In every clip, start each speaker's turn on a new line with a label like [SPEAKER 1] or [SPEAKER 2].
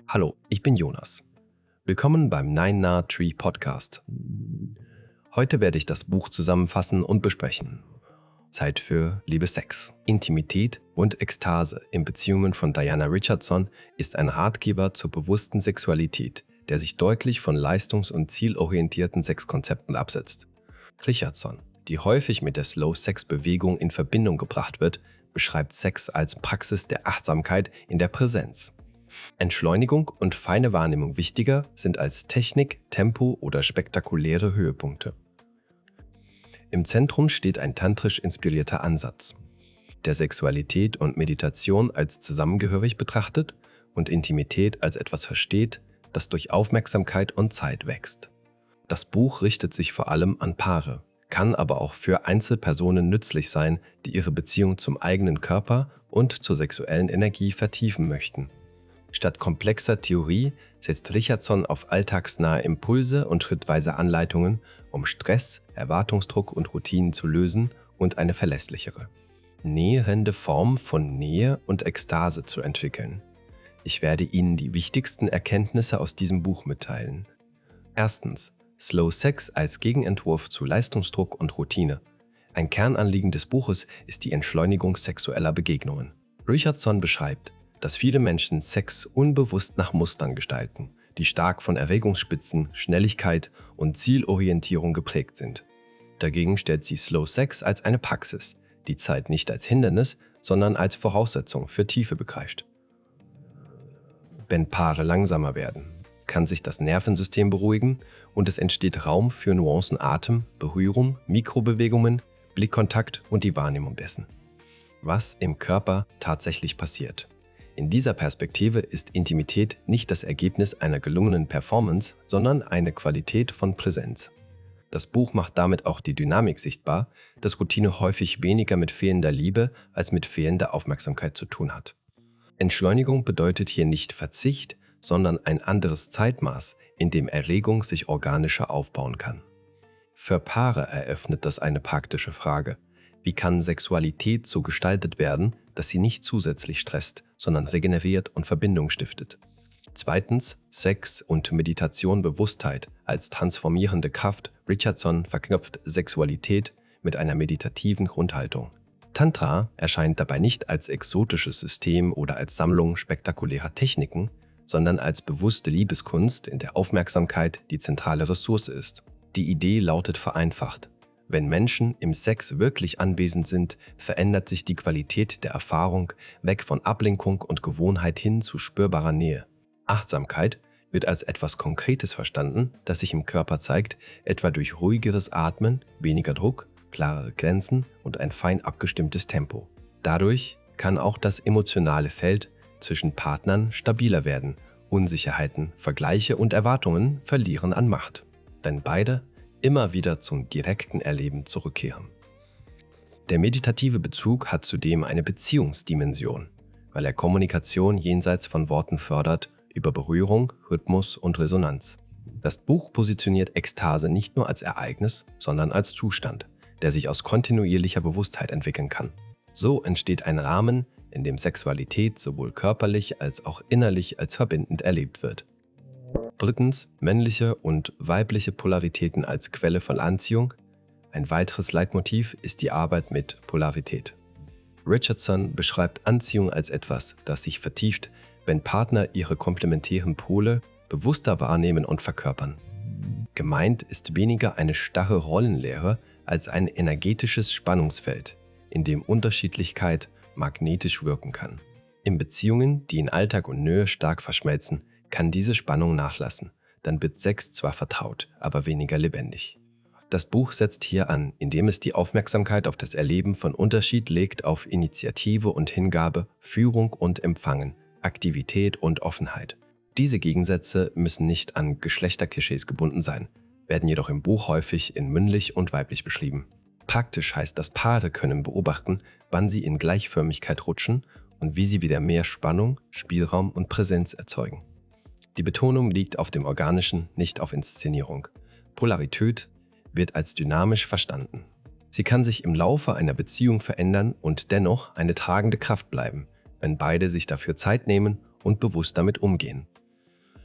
[SPEAKER 1] Hallo, ich bin Jonas. Willkommen beim Nine Na Tree Podcast. Heute werde ich das Buch zusammenfassen und besprechen. Zeit für Liebe, Sex, Intimität und Ekstase in Beziehungen von Diana Richardson ist ein Ratgeber zur bewussten Sexualität, der sich deutlich von leistungs- und zielorientierten Sexkonzepten absetzt. Richardson, die häufig mit der Slow-Sex-Bewegung in Verbindung gebracht wird, beschreibt Sex als Praxis der Achtsamkeit in der Präsenz. Entschleunigung und feine Wahrnehmung wichtiger sind als Technik, Tempo oder spektakuläre Höhepunkte. Im Zentrum steht ein tantrisch inspirierter Ansatz, der Sexualität und Meditation als zusammengehörig betrachtet und Intimität als etwas versteht, das durch Aufmerksamkeit und Zeit wächst. Das Buch richtet sich vor allem an Paare, kann aber auch für Einzelpersonen nützlich sein, die ihre Beziehung zum eigenen Körper und zur sexuellen Energie vertiefen möchten. Statt komplexer Theorie setzt Richardson auf alltagsnahe Impulse und schrittweise Anleitungen, um Stress, Erwartungsdruck und Routinen zu lösen und eine verlässlichere, nährende Form von Nähe und Ekstase zu entwickeln. Ich werde Ihnen die wichtigsten Erkenntnisse aus diesem Buch mitteilen. Erstens, Slow Sex als Gegenentwurf zu Leistungsdruck und Routine. Ein Kernanliegen des Buches ist die Entschleunigung sexueller Begegnungen. Richardson beschreibt, dass viele Menschen Sex unbewusst nach Mustern gestalten, die stark von Erregungsspitzen, Schnelligkeit und Zielorientierung geprägt sind. Dagegen stellt sie Slow Sex als eine Praxis, die Zeit nicht als Hindernis, sondern als Voraussetzung für Tiefe begreift. Wenn Paare langsamer werden, kann sich das Nervensystem beruhigen und es entsteht Raum für Nuancen Atem, Berührung, Mikrobewegungen, Blickkontakt und die Wahrnehmung dessen, was im Körper tatsächlich passiert. In dieser Perspektive ist Intimität nicht das Ergebnis einer gelungenen Performance, sondern eine Qualität von Präsenz. Das Buch macht damit auch die Dynamik sichtbar, dass Routine häufig weniger mit fehlender Liebe als mit fehlender Aufmerksamkeit zu tun hat. Entschleunigung bedeutet hier nicht Verzicht, sondern ein anderes Zeitmaß, in dem Erregung sich organischer aufbauen kann. Für Paare eröffnet das eine praktische Frage. Wie kann Sexualität so gestaltet werden, dass sie nicht zusätzlich stresst, sondern regeneriert und Verbindung stiftet? Zweitens, Sex und Meditation Bewusstheit als transformierende Kraft. Richardson verknüpft Sexualität mit einer meditativen Grundhaltung. Tantra erscheint dabei nicht als exotisches System oder als Sammlung spektakulärer Techniken, sondern als bewusste Liebeskunst, in der Aufmerksamkeit die zentrale Ressource ist. Die Idee lautet vereinfacht: Wenn Menschen im Sex wirklich anwesend sind, verändert sich die Qualität der Erfahrung weg von Ablenkung und Gewohnheit hin zu spürbarer Nähe. Achtsamkeit wird als etwas Konkretes verstanden, das sich im Körper zeigt, etwa durch ruhigeres Atmen, weniger Druck, klarere Grenzen und ein fein abgestimmtes Tempo. Dadurch kann auch das emotionale Feld zwischen Partnern stabiler werden. Unsicherheiten, Vergleiche und Erwartungen verlieren an Macht, denn beide immer wieder zum direkten Erleben zurückkehren. Der meditative Bezug hat zudem eine Beziehungsdimension, weil er Kommunikation jenseits von Worten fördert über Berührung, Rhythmus und Resonanz. Das Buch positioniert Ekstase nicht nur als Ereignis, sondern als Zustand, der sich aus kontinuierlicher Bewusstheit entwickeln kann. So entsteht ein Rahmen, in dem Sexualität sowohl körperlich als auch innerlich als verbindend erlebt wird. Drittens, männliche und weibliche Polaritäten als Quelle von Anziehung. Ein weiteres Leitmotiv ist die Arbeit mit Polarität. Richardson beschreibt Anziehung als etwas, das sich vertieft, wenn Partner ihre komplementären Pole bewusster wahrnehmen und verkörpern. Gemeint ist weniger eine starre Rollenlehre als ein energetisches Spannungsfeld, in dem Unterschiedlichkeit magnetisch wirken kann. In Beziehungen, die in Alltag und Nähe stark verschmelzen, kann diese Spannung nachlassen. Dann wird Sex zwar vertraut, aber weniger lebendig. Das Buch setzt hier an, indem es die Aufmerksamkeit auf das Erleben von Unterschied legt, auf Initiative und Hingabe, Führung und Empfangen, Aktivität und Offenheit. Diese Gegensätze müssen nicht an Geschlechterklischees gebunden sein, werden jedoch im Buch häufig in männlich und weiblich beschrieben. Praktisch heißt, dass Paare können beobachten, wann sie in Gleichförmigkeit rutschen und wie sie wieder mehr Spannung, Spielraum und Präsenz erzeugen. Die Betonung liegt auf dem Organischen, nicht auf Inszenierung. Polarität wird als dynamisch verstanden. Sie kann sich im Laufe einer Beziehung verändern und dennoch eine tragende Kraft bleiben, wenn beide sich dafür Zeit nehmen und bewusst damit umgehen.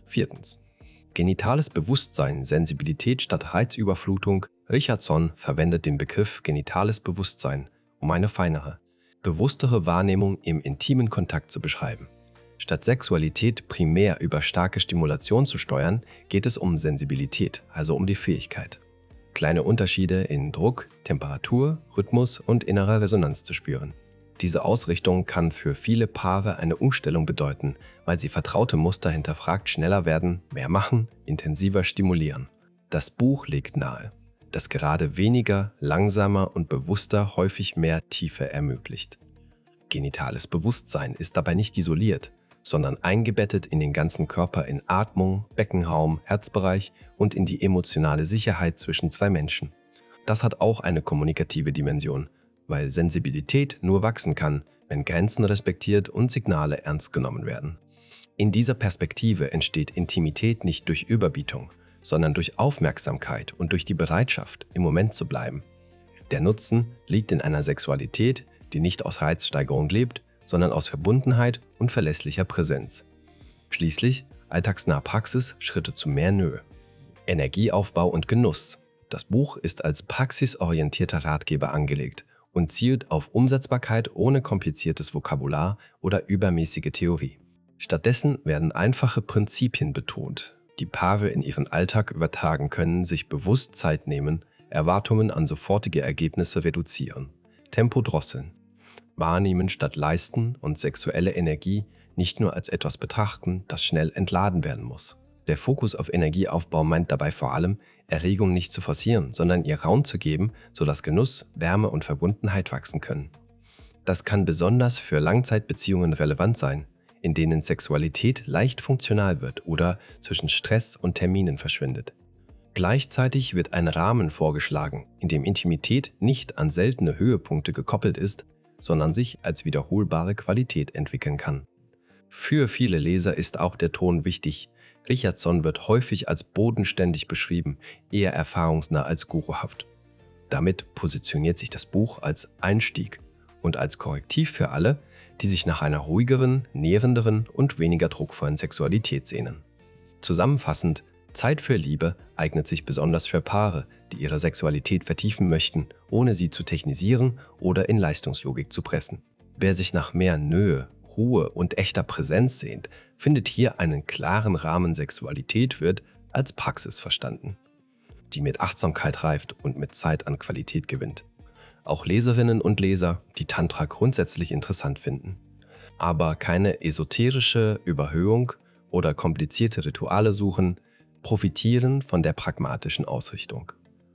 [SPEAKER 1] Viertens. Genitales Bewusstsein, Sensibilität statt Reizüberflutung. Richardson verwendet den Begriff genitales Bewusstsein, um eine feinere, bewusstere Wahrnehmung im intimen Kontakt zu beschreiben. Statt Sexualität primär über starke Stimulation zu steuern, geht es um Sensibilität, also um die Fähigkeit, kleine Unterschiede in Druck, Temperatur, Rhythmus und innerer Resonanz zu spüren. Diese Ausrichtung kann für viele Paare eine Umstellung bedeuten, weil sie vertraute Muster hinterfragt schneller werden, mehr machen, intensiver stimulieren. Das Buch legt nahe, dass gerade weniger, langsamer und bewusster häufig mehr Tiefe ermöglicht. Genitales Bewusstsein ist dabei nicht isoliert, sondern eingebettet in den ganzen Körper in Atmung, Beckenraum, Herzbereich und in die emotionale Sicherheit zwischen zwei Menschen. Das hat auch eine kommunikative Dimension, weil Sensibilität nur wachsen kann, wenn Grenzen respektiert und Signale ernst genommen werden. In dieser Perspektive entsteht Intimität nicht durch Überbietung, sondern durch Aufmerksamkeit und durch die Bereitschaft, im Moment zu bleiben. Der Nutzen liegt in einer Sexualität, die nicht aus Reizsteigerung lebt, sondern aus Verbundenheit und verlässlicher Präsenz. Schließlich alltagsnahe Praxis, Schritte zu mehr Nähe. Energieaufbau und Genuss. Das Buch ist als praxisorientierter Ratgeber angelegt und zielt auf Umsetzbarkeit ohne kompliziertes Vokabular oder übermäßige Theorie. Stattdessen werden einfache Prinzipien betont, die Paare in ihren Alltag übertragen können, sich bewusst Zeit nehmen, Erwartungen an sofortige Ergebnisse reduzieren, Tempo drosseln, wahrnehmen statt leisten und sexuelle Energie nicht nur als etwas betrachten, das schnell entladen werden muss. Der Fokus auf Energieaufbau meint dabei vor allem, Erregung nicht zu forcieren, sondern ihr Raum zu geben, sodass Genuss, Wärme und Verbundenheit wachsen können. Das kann besonders für Langzeitbeziehungen relevant sein, in denen Sexualität leicht funktional wird oder zwischen Stress und Terminen verschwindet. Gleichzeitig wird ein Rahmen vorgeschlagen, in dem Intimität nicht an seltene Höhepunkte gekoppelt ist, sondern sich als wiederholbare Qualität entwickeln kann. Für viele Leser ist auch der Ton wichtig. Richardson wird häufig als bodenständig beschrieben, eher erfahrungsnah als guruhaft. Damit positioniert sich das Buch als Einstieg und als Korrektiv für alle, die sich nach einer ruhigeren, nährenderen und weniger druckvollen Sexualität sehnen. Zusammenfassend, Zeit für Liebe eignet sich besonders für Paare, die ihre Sexualität vertiefen möchten, ohne sie zu technisieren oder in Leistungslogik zu pressen. Wer sich nach mehr Nähe, Ruhe und echter Präsenz sehnt, findet hier einen klaren Rahmen. Sexualität wird als Praxis verstanden, die mit Achtsamkeit reift und mit Zeit an Qualität gewinnt. Auch Leserinnen und Leser, die Tantra grundsätzlich interessant finden, aber keine esoterische Überhöhung oder komplizierte Rituale suchen, profitieren von der pragmatischen Ausrichtung.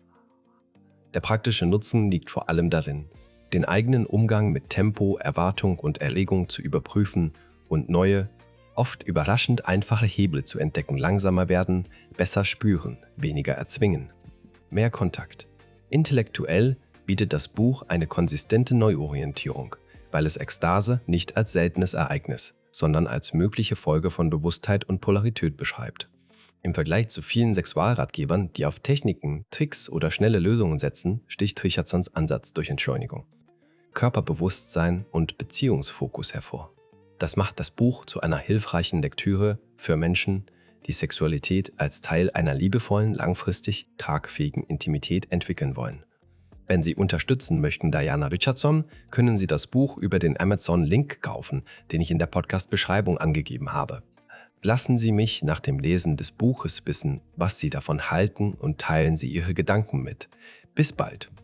[SPEAKER 1] Der praktische Nutzen liegt vor allem darin, den eigenen Umgang mit Tempo, Erwartung und Erregung zu überprüfen und neue, oft überraschend einfache Hebel zu entdecken. Langsamer werden, besser spüren, weniger erzwingen, mehr Kontakt. Intellektuell bietet das Buch eine konsistente Neuorientierung, weil es Ekstase nicht als seltenes Ereignis, sondern als mögliche Folge von Bewusstheit und Polarität beschreibt. Im Vergleich zu vielen Sexualratgebern, die auf Techniken, Tricks oder schnelle Lösungen setzen, sticht Richardsons Ansatz durch Entschleunigung, Körperbewusstsein und Beziehungsfokus hervor. Das macht das Buch zu einer hilfreichen Lektüre für Menschen, die Sexualität als Teil einer liebevollen, langfristig tragfähigen Intimität entwickeln wollen. Wenn Sie unterstützen möchten Diana Richardson, können Sie das Buch über den Amazon-Link kaufen, den ich in der Podcast-Beschreibung angegeben habe. Lassen Sie mich nach dem Lesen des Buches wissen, was Sie davon halten, und teilen Sie Ihre Gedanken mit. Bis bald!